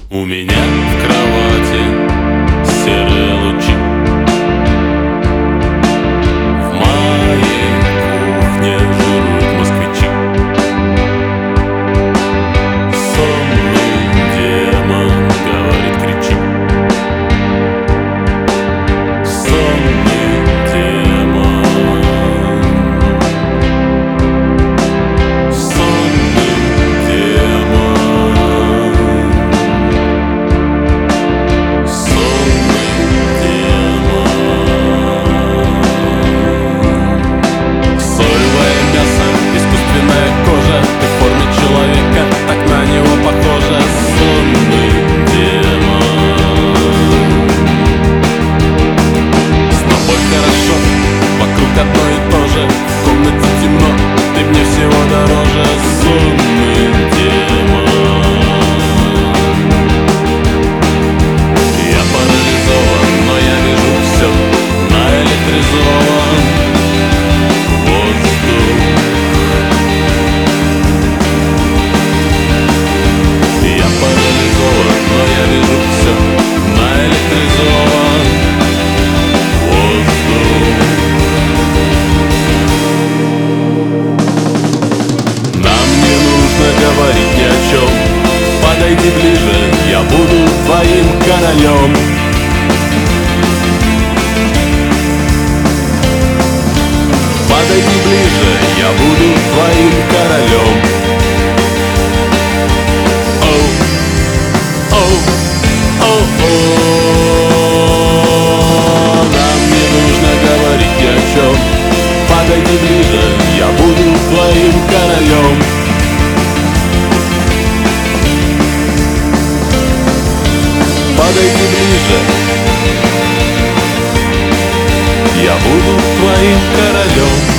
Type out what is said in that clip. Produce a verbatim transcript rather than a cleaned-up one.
У меня в кровати серые лучи, в моей кухне жрут москвичи. Сонный демон говорит: кричи. Сонный демон, сонный демон, сонный демон. Соевое мясо, искусственная кожа, ты в форме человека, так на него похожа. Сонный демон. С тобой хорошо, вокруг одно и то же, в комнате темно, ты мне всего дороже. Сонный демон. Я парализован, но я вижу все, наэлектризован воздух. Я парализован, но я вижу все, наэлектризован воздух. Нам не нужно говорить ни о чем. Подойди ближе, я буду твоим королем. Подойди ближе, я буду твоим королем. Оу, оу, оу, оу. Нам не нужно говорить ни о чем. Подойди ближе, я буду твоим королем. Подойди ближе, я буду твоим королем.